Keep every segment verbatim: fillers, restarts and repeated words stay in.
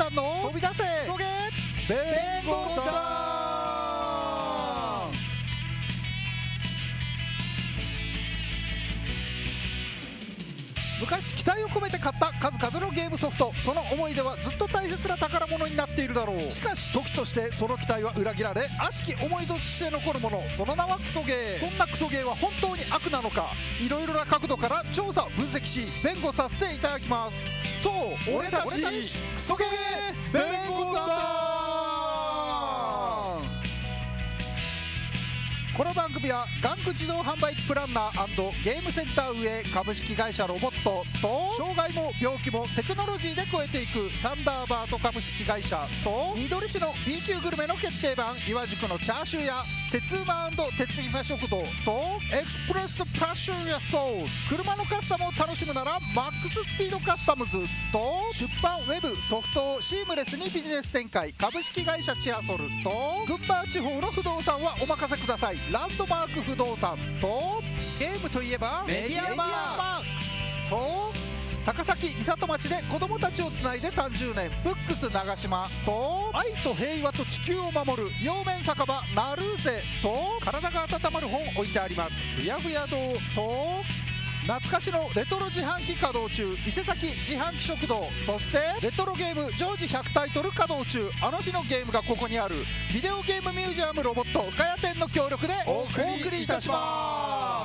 団の飛び出せクソゲー弁護団。昔期待を込めて買った数々のゲームソフト、その思い出はずっと大切な宝物になっているだろう。しかし時としてその期待は裏切られ、悪しき思い出として残るもの、その名はクソゲー。そんなクソゲーは本当に悪なのか、いろいろな角度から調査分析し弁護させていただきます。そう、俺たちクソゲー弁護団。この番組は玩具自動販売機プランナー&ゲームセンター運営株式会社ロボットと、障害も病気もテクノロジーで超えていくサンダーバート株式会社と、緑市の B 級グルメの決定版岩宿のチャーシューや鉄馬&鉄馬食堂と、エクスプレスパッションやソース、車のカスタムを楽しむならマックススピードカスタムズと、出版ウェブソフトをシームレスにビジネス展開株式会社チアソルと、群馬地方の不動産はお任せくださいランドマーク不動産と、ゲームといえばメディアマークと、高崎三郷町で子どもたちをつないでさんじゅうねんブックス長島と、愛と平和と地球を守る陽面酒場なるぜと、体が温まる本置いてありますふやふや堂と、懐かしのレトロ自販機稼働中伊勢崎自販機食堂、そしてレトロゲーム常時ひゃくタイトル稼働中あの日のゲームがここにあるビデオゲームミュージアムロボットガヤ店の協力でお送りいたします。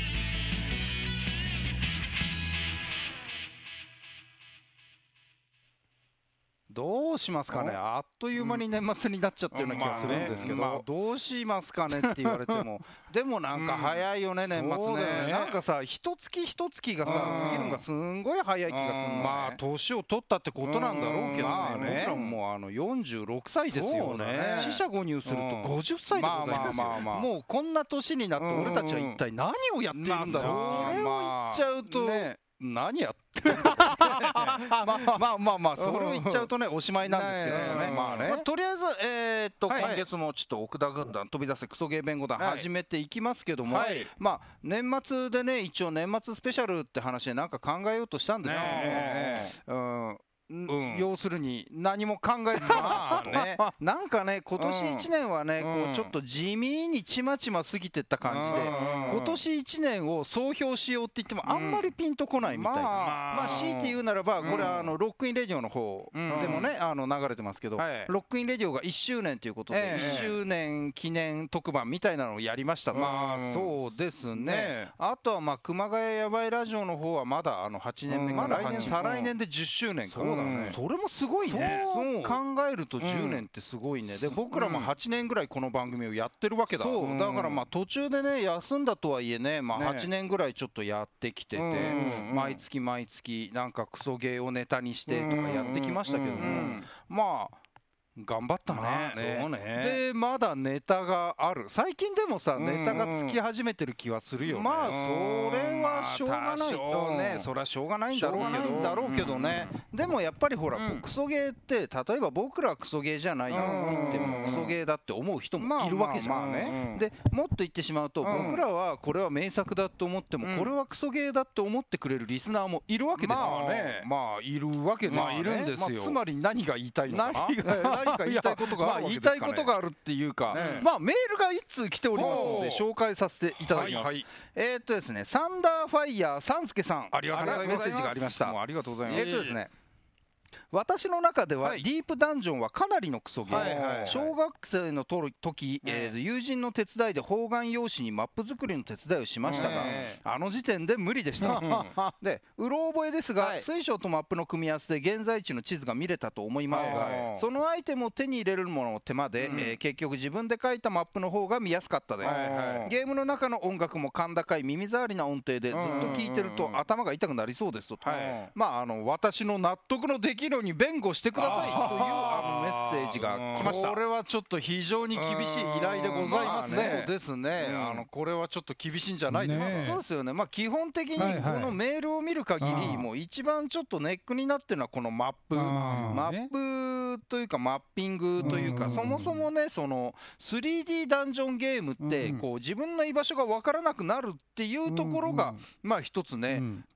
どうしますかね、あっという間に年末になっちゃってるような気がするんですけど、まあね、まあ、どうしますかねって言われてもでもなんか早いよね、うん、年末 ね, ねなんかさ一月一月がさ過ぎるのがすんごい早い気がする、ね、まあ年を取ったってことなんだろうけどね、まあ、ね僕らもうあのよんじゅうろくさいですよね。四捨五入するとごじゅっさいでございますよ、まあまあまあまあ、もうこんな年になって俺たちは一体何をやっているんだろう、まあ、それを言っちゃうと、ね、何やってるまあまあまあまあそれを言っちゃうとねおしまいなんですけどね、まあね、まあ、とりあえず、えー、っと、はい、今月もちょっと奥田軍団飛び出せクソゲー弁護団始めていきますけども、はい、まあ年末でね一応年末スペシャルって話でなんか考えようとしたんですけど、うんうん、要するに何も考えずまあねなんかね今年いちねんはね、うん、こうちょっと地味にちまちま過ぎてった感じで、うん、今年いちねんを総評しようって言ってもあんまりピンとこないみたいな、うん、まあ、まあ強いて言うならば、うん、これはあのロックインレディオの方でもね、うん、あの流れてますけど、はい、ロックインレディオがいっしゅうねんということで、えー、いっしゅうねん記念特番みたいなのをやりましたと、まあそうですね、ね、あとはまあ熊谷やばいラジオの方はまだあのはちねんめ、うん、まだ来年再来年でじゅっしゅうねんか、そうだね、それもすごいね。そう考えるとじゅうねんってすごいね、うん、で僕らもはちねんぐらいこの番組をやってるわけだ、そうだからまあ途中でね休んだとはいえね、まあ、はちねんぐらいちょっとやってきてて、ね、毎月毎月なんかクソゲーをネタにしてとかやってきましたけども、うん、まあ頑張ったね、まあ、ねそうねでまだネタがある最近でもさ、うん、ネタがつき始めてる気はするよね。まあそれはしょうがないよね、それはしょうがないんだろうけどだろうけどね、うん、でもやっぱりほら、うん、クソゲーって例えば僕らはクソゲーじゃないよって言ってもクソゲーだって思う人もいるわけじゃん、まあまあまあね、でもっと言ってしまうと、うん、僕らはこれは名作だと思っても、うん、これはクソゲーだって思ってくれるリスナーもいるわけですよ、まあね、まあいるわけですよね、まあ、いるんですよ、まあ、つまり何が言いたいのかな何が何か言いたいことがあるわけですかね。まあ、言いたいことがあるっていうか、ね、まあメールがいっつう来ておりますので紹介させていただきます、はいはい、えー、っとですねサンダーファイヤーサンスケさんからメッセージがありました。ありがとうございます。えー、っとですね私の中ではディープダンジョンはかなりのクソゲー、はいはいはい、小学生の時、えー、友人の手伝いで方眼用紙にマップ作りの手伝いをしましたが、あの時点で無理でしたでうろ覚えですが、はい、水晶とマップの組み合わせで現在地の地図が見れたと思いますが、はい、そのアイテムを手に入れるものの手間で、うん、えー、結局自分で書いたマップの方が見やすかったです、はいはい、ゲームの中の音楽も甲高い耳障りな音程でずっと聴いてると頭が痛くなりそうですと、はい、まああの私の納得のできるように弁護してくださいというあのメッセージが来ました。これはちょっと非常に厳しい依頼でございますね。そうですね、うん、あのこれはちょっと厳しいんじゃないですか、ね、そうですよね、まあ、基本的にこのメールを見る限り、はいはい、もう一番ちょっとネックになってるのはこのマップマップというかマッピングというか、そもそもねその スリーディー ダンジョンゲームってこう自分の居場所が分からなくなるっていうところがまあ一つね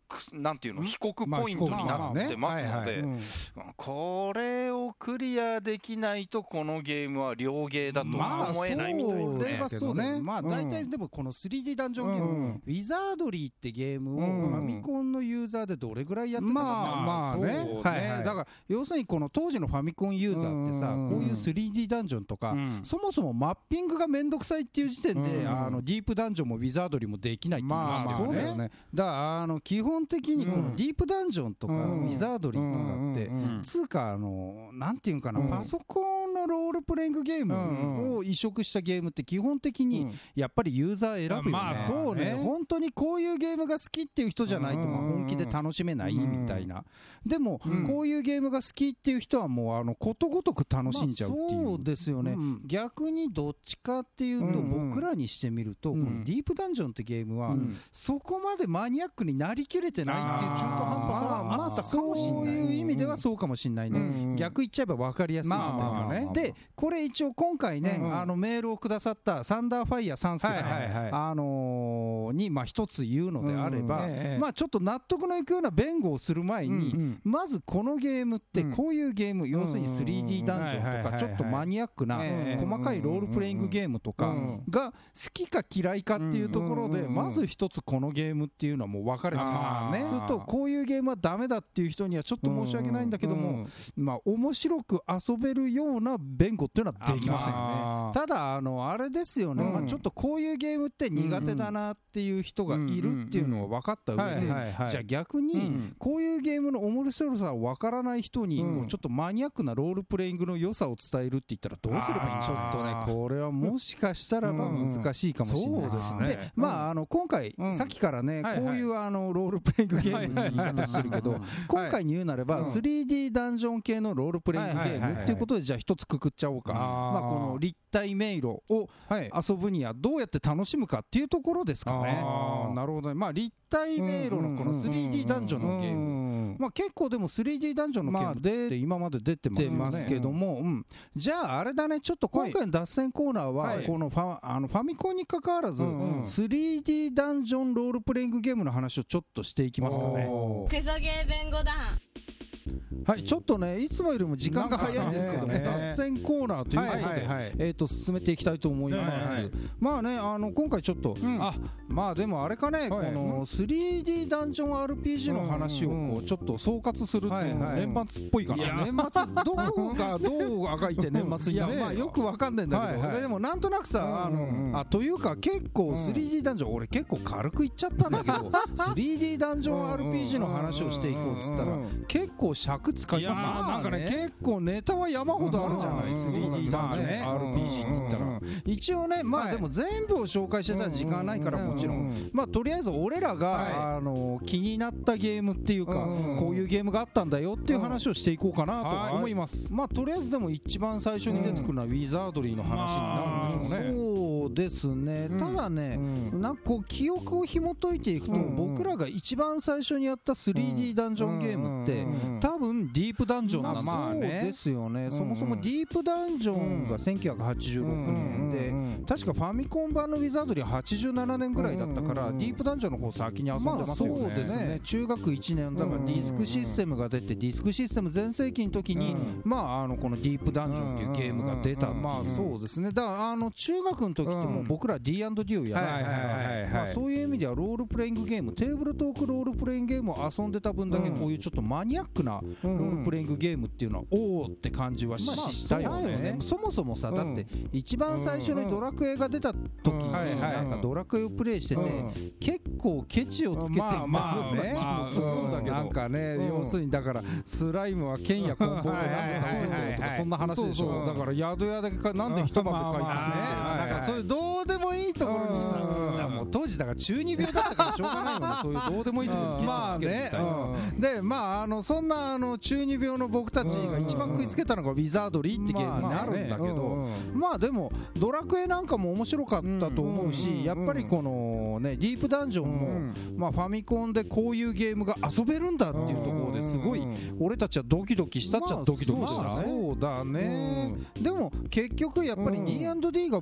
なんていうの、被告ポイントになってますので、これをクリアできないとこのゲームは両ゲーだと思えないみたいなね。 まあそうね。まあ大体でもこの スリーディー ダンジョンゲーム、ウィザードリーってゲームをファミコンのユーザーでどれぐらいやってたか。まあね。だから要するにこの当時のファミコンユーザーってさ、こういう スリーディー ダンジョンとか、そもそもマッピングがめんどくさいっていう時点で、あのディープダンジョンもウィザードリーもできないっていう話ですよね。そうだよね。だからあの基本的にこのディープダンジョンとかウィザードリーとかってつうかあのなんていうかな、パソコンのロールプレイングゲームを移植したゲームって基本的にやっぱりユーザー選ぶよね。まあそうね。本当にこういうゲームが好きっていう人じゃないと本気で楽しめないみたいな。でもこういうゲームが好きっていう人はもうあのことごとく楽しんじゃうっていう。そうですよね。逆にどっちかっていうと僕らにしてみるとこのディープダンジョンってゲームはそこまでマニアックになりきれてないっていう中途半端さはあったかもしれない。そういう意味ではそうかもしれないね。逆言っちゃえば分かりやすいみたいなね。でこれ一応今回ねあのメールをくださったサンダーファイヤーサンスケさんあのにまあ一つ言うのであればまあちょっと納得のいくような弁護をする前にまずこのゲームってこういうゲーム要するに スリーディー ダンジョンとかちょっとマニアックな細かいロールプレイングゲームとかが好きか嫌いかっていうところでまず一つこのゲームっていうのはもう分かれてしまうね。するとこういうゲームはダメだっていう人にはちょっと申し訳ないんだけどもまあ面白く遊べるような弁護っていうのはできませんね。ただあのあれですよね、まあちょっとこういうゲームって苦手だなっていう人がいるっていうのは分かった上でじゃあ逆にこういうゲームの面白さを分からない人にちょっとマニアックなロールプレイングの良さを伝えるって言ったらどうすればいいんでしょう。ちょっとねこれはもしかしたらば難しいかもしれない。そうですね。でまああの今回さっきからねこういうあのロールプレイングゲームの言い方してるけど今回に言うなれば スリーディー ダンジョン系のロールプレイングゲームっていうことでじゃあ一つくくっちゃおうか。まあこの立体迷路を遊ぶにはどうやって楽しむかっていうところですかね。なるほどね。まあ立体迷路のこの スリーディー ダンジョンのゲームまあ結構でも スリーディー ダンジョンのゲームで今まで出てますけどもじゃああれだねちょっと今回の脱線コーナーはこのファあのファミコンに関わらず スリーディー ダンジョンロールプレイングゲームの話をちょっとしていきますかね。 手下げ弁護団はい、ちょっとねいつもよりも時間が早いんですけども脱線コーナーということでえと進めていきたいと思います。まあねあの今回ちょっとあまあでもあれかねこの スリーディー ダンジョン アールピージー の話をこうちょっと総括するっていうの年末っぽいかな。年末どこがどうあがいて年末になるのかよくわかんないんだけどでもなんとなくさあのあというか結構 スリーディー ダンジョン俺結構軽く言っちゃったんだけど スリーディー ダンジョン アールピージー の話をしていこうっつったら結構尺使いますよ。なんかね結構ネタは山ほどあるじゃない スリーディー ダンジョン アールピージー って言ったら一応ねまあでも全部を紹介してたら時間ないからもちろんまあとりあえず俺らがあの気になったゲームっていうかこういうゲームがあったんだよっていう話をしていこうかなと思います。まあとりあえずでも一番最初に出てくるのはウィザードリーの話になるんでしょうね。そうですね。ただねなんかこう記憶を紐解いていくと僕らが一番最初にやった スリーディー ダンジョンゲームって多分ディープダンジョンなんですよ。まあそうですよね。そもそもディープダンジョンがせんきゅうひゃくはちじゅうろくねんで確かファミコン版のウィザードリーははちじゅうななねんぐらいだったからディープダンジョンの方先に遊んでますよね。そうですね。中学いちねんだからディスクシステムが出てディスクシステム全盛期の時にまああのこのディープダンジョンっていうゲームが出た。まあそうですね。だからあの中学の時ってもう僕ら ディーアンドディー をやらないからそういう意味ではロールプレイングゲームテーブルトークロールプレイングゲームを遊んでた分だけこういうちょっとマニアックなロールプレイングゲームっていうのはおーって感じはしたよね。そもそもさだって一番最初にドラクエが出た時になんかドラクエをプレイしてて結構ケチをつけていたような気もするんだけどなんかね要するにだからスライムは剣やコンボで何で倒せんだよとかそんな話でしょ。だから宿屋でかなんで一晩で書いてねなんかそういうどうでもいいところにさもう当時だから中二病だったからしょうがないよねそういうどうでもいいところにケチをつけてみたいな。でまああのそんなあの中二病の僕たちが一番食いつけたのがウィザードリーってゲームになるんだけどまあでもドラクエなんかも面白かったと思うしやっぱりこのねディープダンジョンもまあファミコンでこういうゲームが遊べるんだっていうところですごい俺たちはドキドキしたっちゃドキドキした。そうだね。でも結局やっぱり ディーアンドディー が僕なんか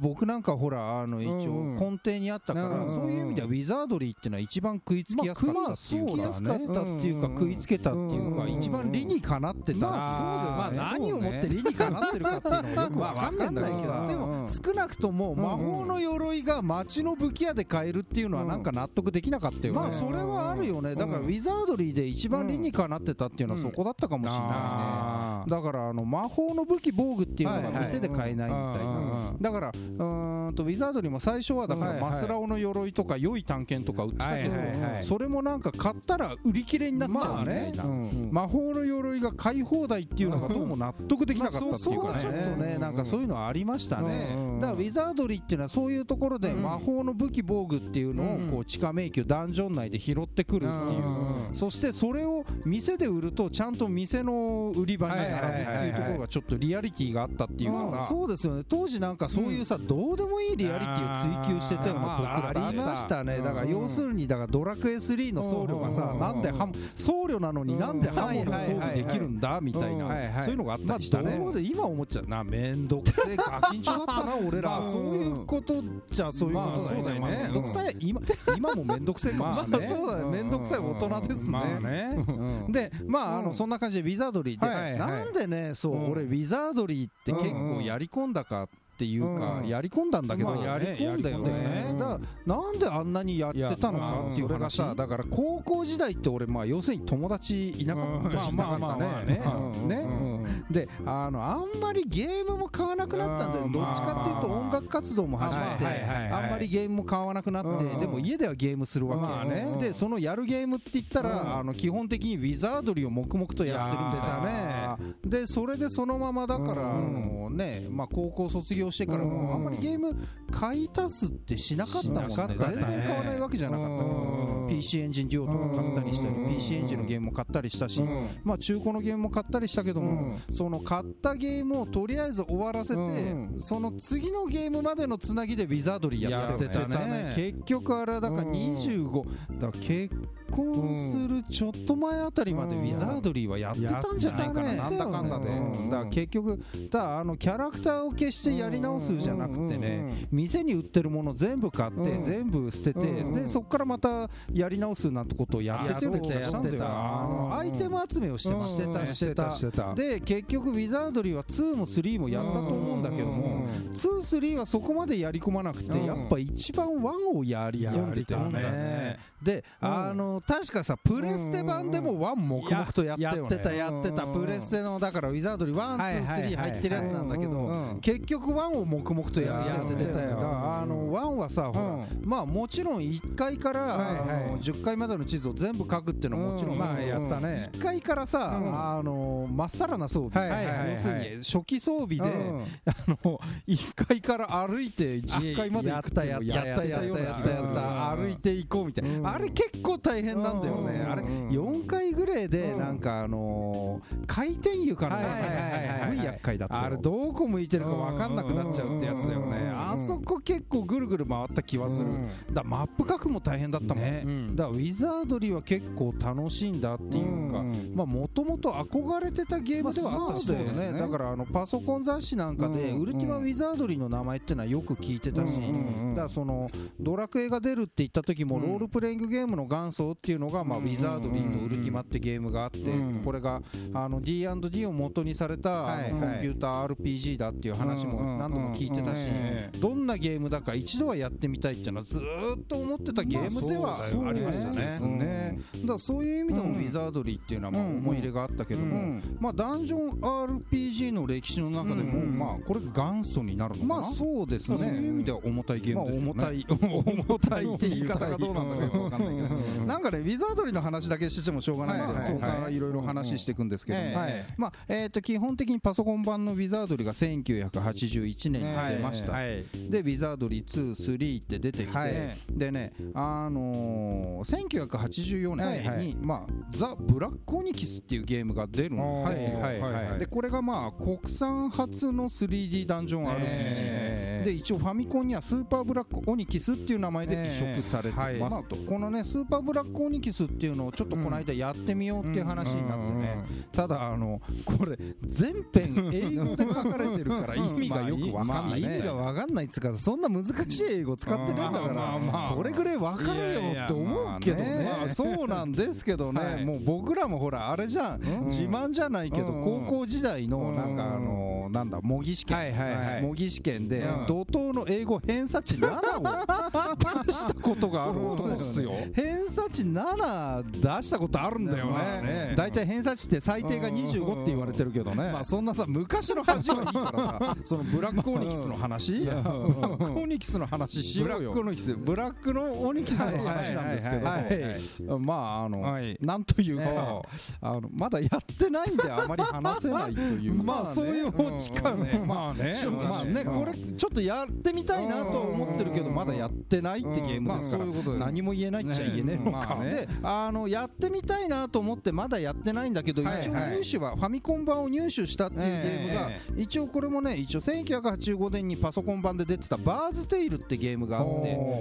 かほらあの一応根底にあったから、そういう意味ではウィザードリーっていうのは一番食いつきやすかったっていうか、食いつきやすかったっていうか食いつけたっていうか、一番理にかなってた。まあ何をもって理にかなってるかっていうのはよくわかんないんだけど、でも少なくとも魔法の鎧が街の武器屋で買えるっていうのはなんか納得できなかったよね。まあそれはあるよね。だからウィザードリーで一番理にかなってたっていうのはそこだったかもしれないね。だからあの魔法の武器防具っていうのが店で買えないみたいな。だからうーんとウィザードリーも最初はだからマスラオの鎧とか良い探検とか売ってたけど、それもなんか買ったら売り切れになっちゃうみたいな。魔法の鎧が買い放題っていうのがどうも納得できなかったっていうかね。ちょっとねなんかそういうのはありましたね。だからウィザードリーっていうのはそういうところで魔法の武器防具っていうのをこう地下迷宮ダンジョン内で拾ってくるっていう、そしてそれを店で売るとちゃんと店の売り場に並ぶっていうところがちょっとリアリティがあったっていうかさ、そうですよね。当時なんかそういうさどうでもいいリアリティを追求してたような僕らありましたね。だから要するにだからドラクエスリーの僧侶がさなんで僧侶なのになんでハモの装備できるんだみたいなそういうのがあったりしたね。今思っちゃうな、めんどくせえガキンチョだったな俺ら。そういうことじゃそういうことだよね。めんどくさい今今もめんどくせえかもしれない。そうだね、めんどくさい大人ですね。でまああのそんな感じでウィザードリーでなんでねそう俺ウィザードリーって結構やり込んだかっていうか、やり込んだんだけど、やり込んだよね。だからなんであんなにやってたのかっていう話がさ、だから高校時代って俺まあ要するに友達いなかったし、なかったね。ね。であのあんまりゲームも買わなくなったんだよ。どっちかっていうと音楽活動も始まってあんまりゲームも買わなくなって、でも家ではゲームするわけね。でそのやるゲームって言ったらあの基本的にウィザードリーを黙々とやってるみたいなね。でそれでそのままだからあのねまあ高校卒業してからもあんまりゲーム買い足すってしなかったもんね。全然買わないわけじゃなかったけど ピーシー エンジンデュオとか買ったりしたり ピーシー エンジンのゲームも買ったりしたし、まあ中古のゲームも買ったりしたけども、その買ったゲームをとりあえず終わらせてその次のゲームまでのつなぎでウィザードリーやってたね。結局あれだからにじゅうごだから結婚するちょっと前あたりまでウィザードリーはやってたんじゃないかな、なんだかんだで。だから結局だあのキャラクターを消してやり直すじゃなくてね、店に売ってるもの全部買って全部捨てて、でそこからまたやり直すなんてことをやっててしたんだよ。アイテム集めをしてましたしてたしてた。で結局ウィザードリーはツーもスリーもやったと思うんだけども、ツー、スリーはそこまでやり込まなくて、やっぱ一番ワンをやり込んでたんだね。であの確かさプレステ版でもワン黙々とやったよね。やってたやってた。プレステのだからウィザードリーワン、ツー、スリー入ってるやつなんだけど、結局ワンを黙々とやってたよ。あのワンはさほらまあもちろんいっかいからじゅっかいまでの地図を全部書くっていうのはもちろんまあやったね。いっかいからさあのまっさらな装備、要するに初期装備であのいっかいから歩いてじゅっかいまで行くっていうのをやったやったやったやった歩いていこうみたいな。あれ結構大変なんだよね。あれよんかいぐらいでなんかあの回転床の中ですごい厄介だった。あれどこ向いてるか分かんなくなっちゃうってやつだよね。あそこ結構ぐるぐる回った気はする。だマップ書くも大変だったもん。だからウィザードリーは結構楽しいんだっていうか、まあもともと憧れてたゲームではあったしね。だからあのパソコン雑誌なんかでウルティマウィザードリーの名前ってのはよく聞いてたし、だからそのドラクエが出るって言った時もロールプレイングゲームの元祖っていうのがまあウィザードリーとウルティマってゲームがあって、これがあの ディーアンドディー を元にされたコンピューター アールピージー だっていう話も何度も聞いてたし、どんなゲームだか一度はやってみたいっていうのはずーっと思ってたゲームではありましたね。だからそういう意味でもウィザードリーっていうのはまあ思い入れがあったけども、まあダンジョン アールピージー の歴史の中でもまあこれが元祖になるのかな。まあそうですね。そういう意味では重たいゲームですよね。重たい重たいって言い方がどうなんだかよく分かんないけど、なんかねウィザードリーの話だけしてもしょうがないので、そうかいろいろ話していくんですけども、まあえっと基本的にパソコン版のウィザードリーがせんきゅうひゃくはちじゅういちねんに出ました。でウィザードリーツー、スリーって出てきて、でねあのせんきゅうひゃくはちじゅうよねんにまあザ・ブラック・オニキスっていうゲームが出るんですよ。でこれがまあ国産初の スリーディー ダンジョン アールピージー で、一応ファミコンにはスーパーブラック・オニキスっていう名前で移植されてますと。このねスーパーブラックオニキスっていうのをちょっとこの間やってみようっていう話になってね、ただあのこれ全編英語で書かれてるから意味がよくわかんない、意味がわかんないっつうか、そんな難しい英語使ってないんだからこれぐらいわかるよって思うけどね。まあそうなんですけどね、もう僕らもほらあれじゃん、自慢じゃないけど高校時代のなんかあのなんだ模擬試験、模擬試験で怒涛の英語偏差値ななを出したことがある男っすよ。偏差値なな出したことあるんだよね。だいたい偏差値って最低がにじゅうごって言われてるけどね、まあそんなさ昔の話はいいからさ、そのブラックオニキスの話、ブラックオニキスの話しようよ。ブラックオニキス、ブラックのオニキスの話なんですけど、まああのなんというかあのまだやってないんであまり話せないという、まあそういうオチかね。まあね、まあね、これちょっとやってみたいなと思ってるけどまだやってないってゲームですから何も言えないっちゃ言えねえのか。であのやってみたいなと思ってまだやってないんだけど、一応入手はファミコン版を入手したっていうゲームが、一応これもね一応せんきゅうひゃくはちじゅうごねんにパソコン版で出てたバーズテイルってゲームがあって、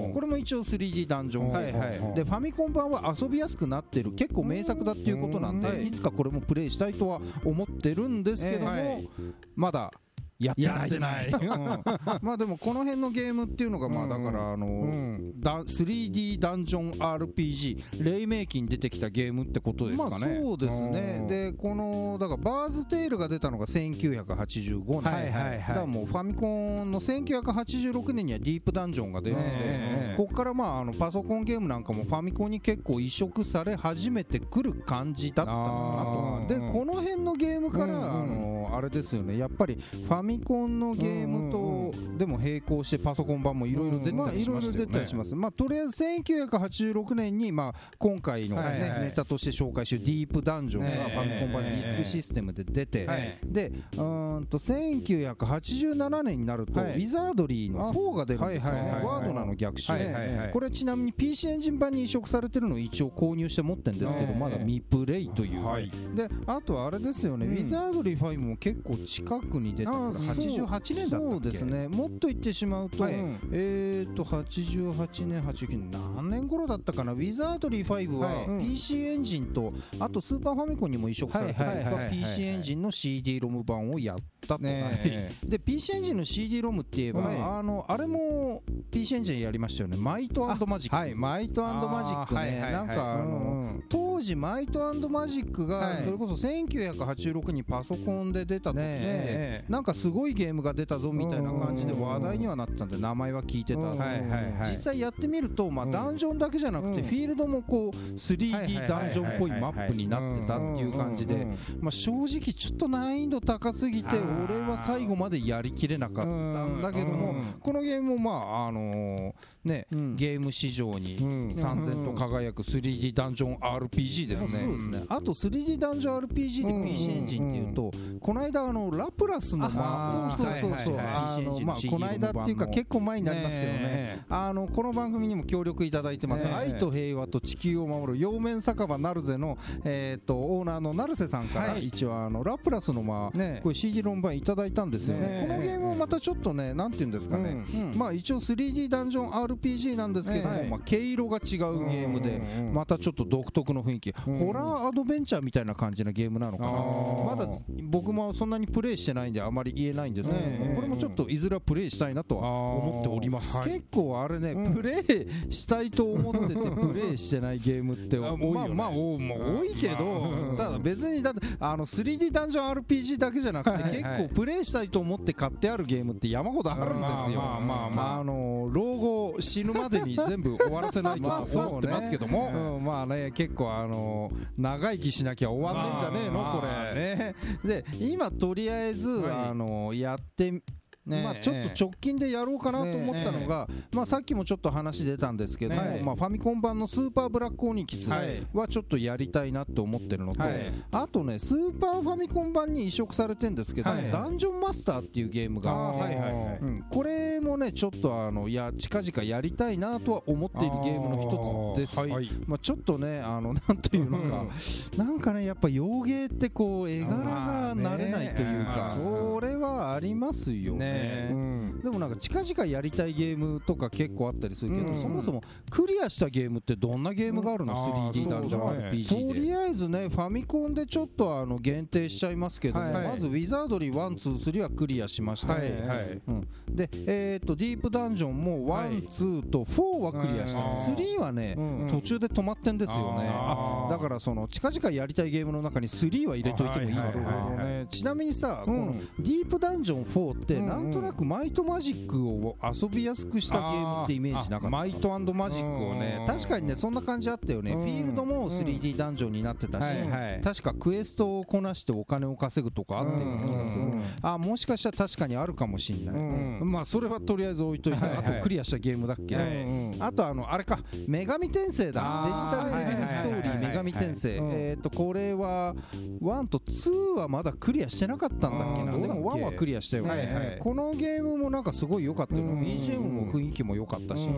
これも一応 スリーディー ダンジョンでファミコン版は遊びやすくなってる結構名作だっていうことなんで、いつかこれもプレイしたいとは思ってるんですけども、まだやってない。まあでもこの辺のゲームっていうのがまあだからあの スリーディー ダンジョン アールピージー黎明期に出てきたゲームってことですかね。まあそうですね。でこのだからバーズテイルが出たのがせんきゅうひゃくはちじゅうごねん、だからもうファミコンのせんきゅうひゃくはちじゅうろくねんにはディープダンジョンが出るので、ここからまああのパソコンゲームなんかもファミコンに結構移植され始めてくる感じだったのかなと。でこの辺のゲームからあのあれですよね、やっぱりファミコンのゲームとでも並行してパソコン版もいろいろ出たりしましたよね。まあとりあえずせんきゅうひゃくはちじゅうろくねんにまあ今回のネタとして紹介してるディープダンジョンがファミコン版ディスクシステムで出て、でうんとせんきゅうひゃくはちじゅうななねんになるとウィザードリーのフォーが出るんですよね。ワードナーの逆襲で、これちなみに ピーシー エンジン版に移植されてるのを一応購入して持ってるんですけど、まだ未プレイという。であとはあれですよね、ウィザードリーファイブも結構近くに出たはちじゅうはちねんだったっけ。そうですね、もっと言ってしまうと、えっとはちじゅうはちねんはちじゅうきゅうねん何年頃だったかな。ウィザードリーファイブは ピーシー エンジンとあとスーパーファミコンにも移植されて ピーシー エンジンの シーディー ロム版をやったと。で ピーシー エンジンの シーディー ロムって言えばあのあれも ピーシー エンジンやりましたよね。マイト&マジック。はい、マイト&マジックね。なんかあの当時マイト&マジックがそれこそせんきゅうひゃくはちじゅうろくにパソコンで出た時でなんかすごいゲームが出たぞみたいな感じで話題にはなってたんで名前は聞いてた。実際やってみるとまあダンジョンだけじゃなくてフィールドもこう スリーディー ダンジョンっぽいマップになってたっていう感じで、まあ正直ちょっと難易度高すぎて俺は最後までやりきれなかったんだけども、このゲームもまああのねゲーム市場に燦然と輝く スリーディー ダンジョン アールピージー ですね。あと スリーディー ダンジョン アールピージー で ピーシー エンジンっていうとこの間あのラプラスのまあそうそうそうそうあのまあこの間っていうか結構前になりますけどね、あのこの番組にも協力いただいてます愛と平和と地球を守る陽面酒場ナルゼのえっとオーナーの成瀬さんから一応あのラプラスのまあこれ シーディー ロム版いただいたんですよね。このゲームもまたちょっとねなんていうんですかね、まあ一応 スリーディー ダンジョン アールピージー なんですけどもまあ毛色が違うゲームでまたちょっと独特の雰囲気、ホラーアドベンチャーみたいな感じなゲームなのかな。まだ僕もそんなにプレイしてないんであまり言えないんですけど、これもちょっといずれはプレイしたいなとは思っております。結構あれねプレイしたいと思っててプレイしてないゲームって多いよね。まあまあ多いけど、ただ別にだってあの スリーディー ダンジョン アールピージー だけじゃなくて結構プレイしたいと思って買ってあるゲームって山ほどあるんですよ。あの老後死ぬまでに全部終わらせないと思ってますけども、まあね結構あの長生きしなきゃ終わんねんじゃねえのこれね。で今とりあえずあのやってまあちょっと直近でやろうかなと思ったのが、まあさっきもちょっと話出たんですけども、まあファミコン版のスーパーブラックオニキスはちょっとやりたいなと思ってるのと、あとねスーパーファミコン版に移植されてるんですけど、ダンジョンマスターっていうゲームがあって、これもねちょっとあのいや近々やりたいなとは思っているゲームの一つです。まあちょっとねあのなんというのかなんかねやっぱ洋芸ってこう絵柄が慣れないというか、それははありますよね、うん、でもなんか近々やりたいゲームとか結構あったりするけど、うん、そもそもクリアしたゲームってどんなゲームがあるの、うん、スリーディー ダンジョン アールピージー で、とりあえずねファミコンでちょっとあの限定しちゃいますけども、はいはい、まずウィザードリーワンツースリーはクリアしましたね、はいはい、うん、で、えー、とディープダンジョンもワンツーとフォーはクリアした、スリーはね、うんうん、途中で止まってんですよね。あだからその近々やりたいゲームの中にスリーは入れといてもいいわけ、ね、ちなみにさ、うん、このディープダンジョンフォーってなんとなくマイトマジックを遊びやすくしたゲームってイメージなかった。マイト&マジックをね、確かにねそんな感じあったよね、うん、フィールドも スリーディー ダンジョンになってたし、はいはい、確かクエストをこなしてお金を稼ぐとかあったような気がする、うん、あもしかしたら確かにあるかもしんない、うん、まあそれはとりあえず置いといて、はいはい、あとクリアしたゲームだっけ、はい、あとあのあれか女神転生だ、デジタルエレメンストーリー女神転生、えっとこれはワンとツーはまだクリアしてなかったんだっけな、でもワンはクリアしたよね、はいはい、このゲームもなんかすごい良かったよ、うん、ビージーエム も雰囲気も良かったし、うん、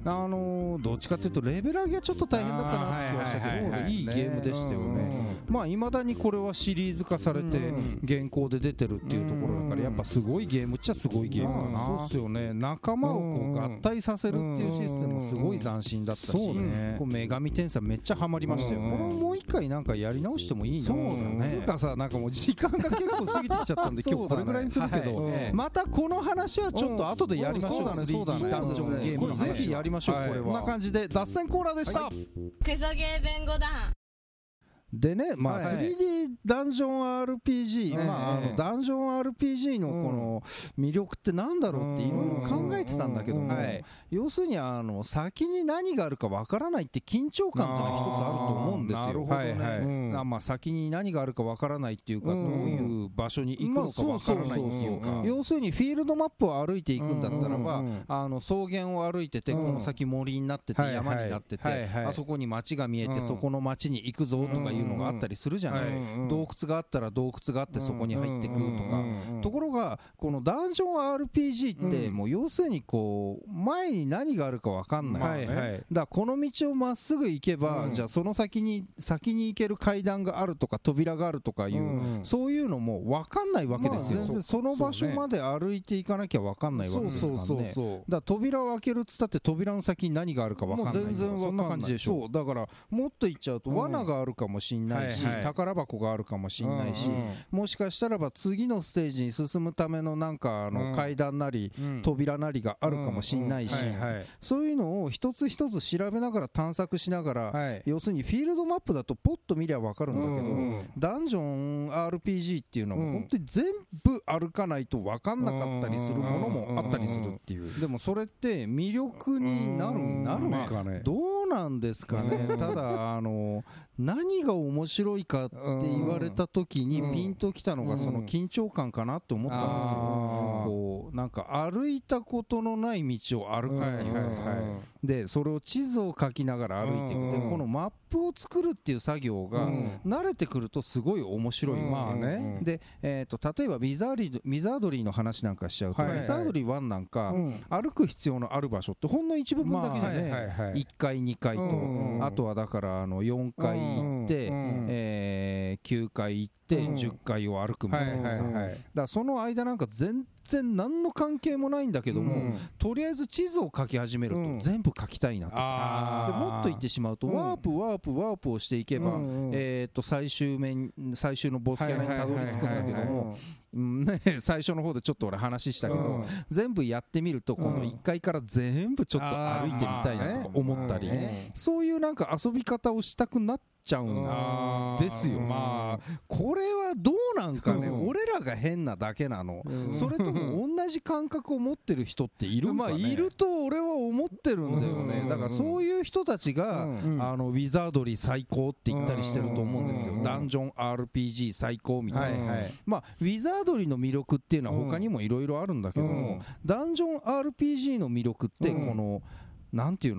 あのー、どっちかっていうとレベル上げはちょっと大変だったなって気がしたけど、いいゲームでしたよね、うん、まあいまだにこれはシリーズ化されて現行で出てるっていうところだからやっぱすごいゲームっちゃすごいゲームだな、まあ、そうっすよね、仲間をこう合体させるっていうシステムもすごい斬新だったし、そうね、こう女神転生めっちゃハマりましたよ、これもう一回なんかやり直してもいいな、そうだね、つうかさなんかもう時間が結構過ぎてきちゃったんで今日これぐらいにするけど、はい、またこの話はちょっと後でやりましょう、うん、そうだね、そうだね、ダンジョンゲームぜひやりましょう、はい、これはこんな感じで脱線コーナーでした、はい、 クソゲー弁護団でね、まあ、スリーディー ダンジョン アールピージー、まあ、あのダンジョン アールピージー のこの魅力ってなんだろうっていろいろ考えてたんだけども、要するにあの先に何があるかわからないって緊張感ってのは一つあると思うんですよ。なるほどね、はいはい、うん、まあ先に何があるかわからないっていうか、どういう場所に行くのかわからないっていうか、要するにフィールドマップを歩いていくんだったらば、あの草原を歩いてて、この先森になってて山になってて、あそこに町が見えて、そこの町に行くぞとかいうのがあったりするじゃない、うんうん、洞窟があったら洞窟があってそこに入ってくるとか、うんうん、ところがこのダンジョン アールピージー ってもう要するにこう前に何があるか分かんない、はいはい、だからこの道をまっすぐ行けば、うん、じゃあその先に先に行ける階段があるとか扉があるとかいう、うんうん、そういうのも分かんないわけですよ、まあ、全然その場所まで歩いていかなきゃ分かんないわけですからね。そうそうそうそう、だから扉を開けるっつったって扉の先に何があるか分かんない、全然そんな感じでしょ。そうだからもっと言っちゃうと罠があるかもしんないし、うんはいはい、宝箱があるかもしれないし、うんうん、もしかしたらば次のステージに進むためのなんかあの階段なり、うん、扉なりがあるかもしれないし、そういうのを一つ一つ調べながら探索しながら、はい、要するにフィールドマップだとポッと見りゃ分かるんだけど、うんうん、ダンジョン アールピージー っていうのは本当に全部歩かないと分かんなかったりするものもあったりするっていう、でもそれって魅力になる、なるのかね、どうなんですかね。ただあの何が面白いかって言われた時にピンときたのがその緊張感かなって思ったんですよ。こうなんか歩いたことのない道を歩くっていうかさ、でそれを地図を書きながら歩いていく、でこのマップを作るっていう作業が慣れてくるとすごい面白いわけね。で、えー、と例えばウィザーリーウィザードリーの話なんかしちゃうと、ウィザードリーワンなんか歩く必要のある場所ってほんの一部分だけじゃね、いっかいにかいと、あとはだからあのよんかい行って、えー、きゅうかい行ってじゅっかいを歩くみたいなさ、だからその間なんか全然何の関係もないんだけども、うん、とりあえず地図を書き始めると全部書きたいなと、うん、でもっと言ってしまうと、うん、ワープワープワープをしていけば、うん、えー、と最終面最終のボスキャラにたどり着くんだけども、ね、最初の方でちょっと俺話したけど、うん、全部やってみるとこのいっかいから全部ちょっと歩いてみたいなとか思ったり、うんね、そういうなんか遊び方をしたくなっちゃうんですよ。まあこれはどうなんかね、うん、俺らが変なだけなの、うん、それとも同じ感覚を持ってる人っているんかね。まあいると俺は思ってるんだよね、うん、だからそういう人たちが、うん、あのウィザードリー最高って言ったりしてると思うんですよ、うん、ダンジョン アールピージー 最高みたいな、はいはい、まあウィザードリーの魅力っていうのは他にもいろいろあるんだけども、うん、ダンジョン アールピージー の魅力ってこの、うん、なんていうの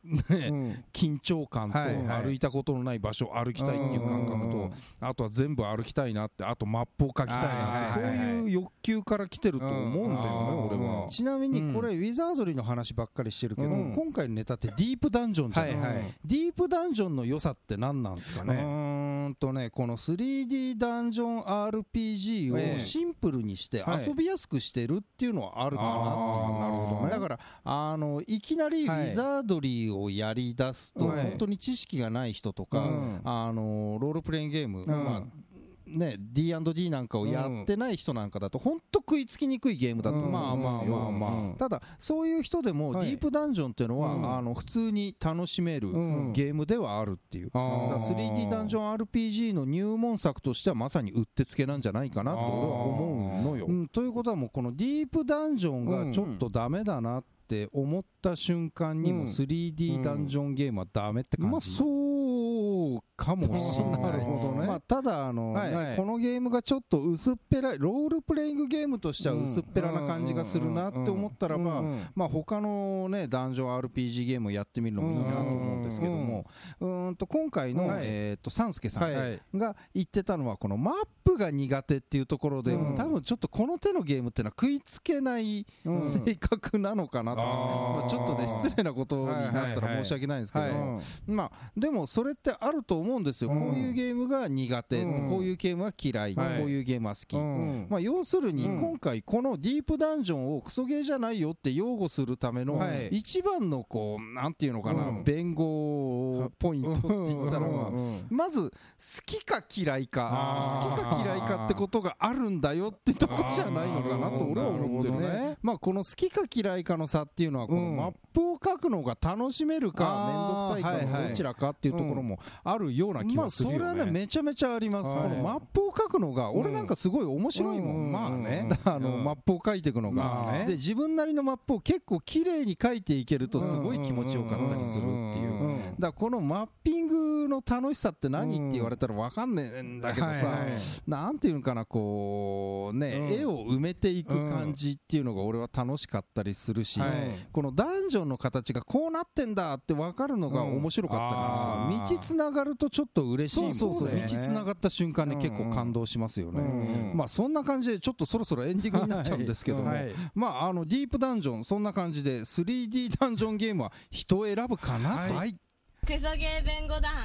緊張感と歩いたことのない場所を歩きたいっていう感覚と、あとは全部歩きたいなって、あとマップを書きたいなって、そういう欲求から来てると思うんだよね、俺は。ちなみにこれウィザードリーの話ばっかりしてるけど、今回のネタってディープダンジョンじゃない。ディープダンジョンの良さって何なんですかね。うーんとね、この スリーディー ダンジョン アールピージーをシンプルにして遊びやすくしてるっていうのはあるかなっていう。なるほどね。だからあのいきなりウィザードリーをやり出すと、本当に知識がない人とか、あのロールプレイングゲーム、まあね、ディーアンドディー なんかをやってない人なんかだと本当食いつきにくいゲームだと思うんですよ。まあまあまあまあ。ただそういう人でもディープダンジョンっていうのはあの普通に楽しめるゲームではあるっていう。だから スリーディー ダンジョン アールピージー の入門作としてはまさにうってつけなんじゃないかなと俺は思うのよ。うん、ということはもうこのディープダンジョンがちょっとダメだなって思った瞬間にも スリーディー ダンジョンゲームはダメって感じ。まあそうかもしれない。なるほどね。まあただあの、はいはい、このゲームがちょっと薄っぺらい、ロールプレイングゲームとしては薄っぺらな感じがするなって思ったらば、まあ他のねダンジョン アールピージー ゲームをやってみるのもいいなと思うんですけども、うーんと今回の、はい、えっとサンスケさんが言ってたのはこのマップが苦手っていうところで、うん、多分ちょっとこの手のゲームっていうのは食いつけない性格なのかなと、まあ、ちょっとね失礼なことになったら申し訳ないんですけど、まあでもそれってあると思うんですよ。こういうゲームが苦手、こういうゲームは嫌い、こういうゲームは好き、まあ要するに今回このディープダンジョンをクソゲーじゃないよって擁護するための一番のこうなんていうのかな、弁護ポイントって言ったらまず好きか嫌いか好きか嫌いかってことがあるんだよってとこじゃないのかなと俺は思ってるね。まあこの好きか嫌いかの差っていうのはこのマップを書くのが楽しめるか面倒くさいかのどちらかっていうところもあるような気がするよね。まあそれはねめちゃめちゃあります。このマップを書くのが俺なんかすごい面白いもん。まあねあのマップを書いていくのがで自分なりのマップを結構綺麗に書いていけるとすごい気持ちよかったりするっていう。だからこのマッピングの楽しさって何って言われたら分かんねえんだけどさ、なんていうのかな、こうね絵を埋めていく感じっていうのが俺は楽しかったりするし、このダンジョンの形がこうなってんだって分かるのが面白かったりする。道つながるとちょっと嬉しいもんね。そうそうそう、道つながった瞬間に結構感動しますよね。まあそんな感じでちょっとそろそろエンディングになっちゃうんですけども、まああのディープダンジョンそんな感じで スリーディー ダンジョンゲームは人を選ぶかな。はい、 クソゲー弁護団。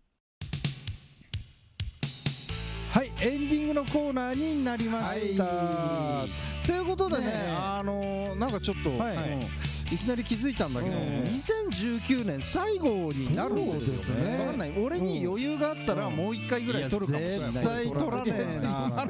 はい、エンディングのコーナーになりました、はい、ということでね、ねあのー、なんかちょっと、はいはい、いきなり気づいたんだけど、えー、にせんじゅうきゅうねん最後になるんですよね。分かんない、俺に余裕があったらもう一回ぐらい取るかもしれない。絶対取らねえな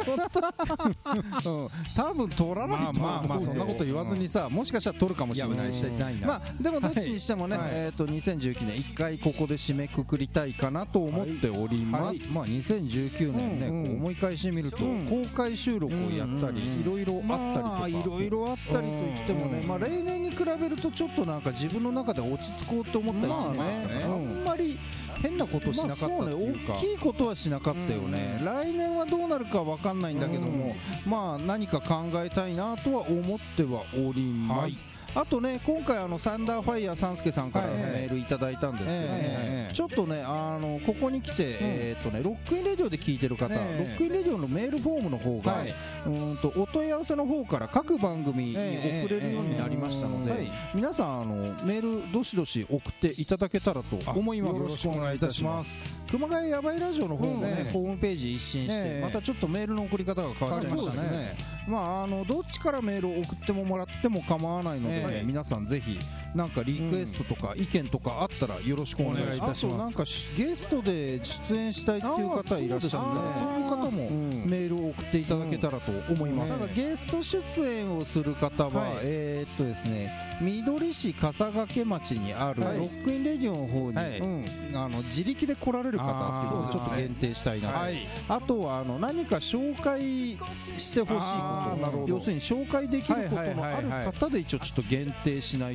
多分取らないと思う。まあまあそんなこと言わずにさ、もしかしたら取るかもしれないし、まあでもどっちにしてもね、はい、えっとにせんじゅうきゅうねん一回ここで締めくくりたいかなと思っております、はいはい、まあにせんじゅうきゅうねんね、うんうん、こう思い返してみると、うん、公開収録をやったり、いろいろあったりとか、いろいろあったりと言ってもね、まあ例年に比べるとちょっとなんか自分の中で落ち着こうと思ったりしてね、あんまり変なことしなかったっていうか、大きいことはしなかったよね。来年はどうなるか分かんないんだけども、まあ何か考えたいなとは思ってはおります。あとね、今回あのサンダーファイヤー三助さんからメールいただいたんですけどね、ちょっとねあのここに来て、えっとねロックインレディオで聞いてる方、ロックインレディオのメールフォームの方がうんとお問い合わせの方から各番組に送れるようになりましたので、皆さんあのメールどしどし送っていただけたらと思います。よろしくお願いいたします。熊谷やばいラジオの方ね、ホームページ一新してまたちょっとメールの送り方が変わってましたね。まああのどっちからメールを送ってももらっても構わないので、皆さんぜひなんかリクエストとか意見とかあったらよろしくお願いいたします。あとなんかゲストで出演したいっていう方いらっしゃるので、そういう方もメールを送っていただけたらと思います。ただゲスト出演をする方はえっとですね、みどり市笠懸町にあるロックインレディオの方にあの自力で来られる方っていうのをちょっと限定したいなと。あとはあの何か紹介してほしいこと、要するに紹介できることのある方で一応ちょっと限定しないとネタ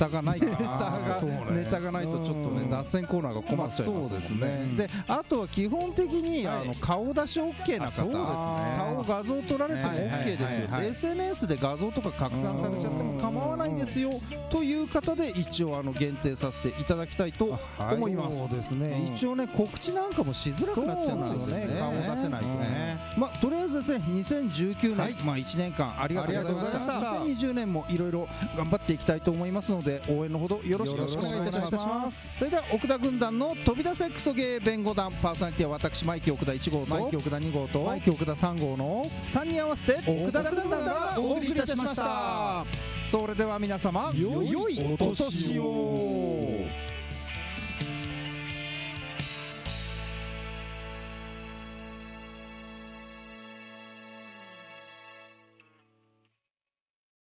タがないからネタが、ネタがないとちょっとね脱線コーナーが困っちゃいます。そうですね。であとは基本的にあの顔出し OK な方、顔画像撮られても OK ですよ。 エスエヌエス で画像とか拡散されちゃっても構わないですよという方で一応あの限定させていただきたいと思います。そうですね。一応ね告知なんかもしづらくなっちゃうんですよね。顔を出せないとね。まあとりあえずですねにせんじゅうきゅうねんまあいちねんかんありがとうございました。にせんにじゅうねんもいろいろ頑張っていきたいと思いますので応援のほどよろしくお願いいたします。それでは奥田軍団の飛び出せクソゲー弁護団、パーソナリティは私マイキー奥田いち号とマイキー奥田に号とマイキー奥田さん号のさんにん合わせて奥田軍団がお送りいたしました。それでは皆様良いお年を。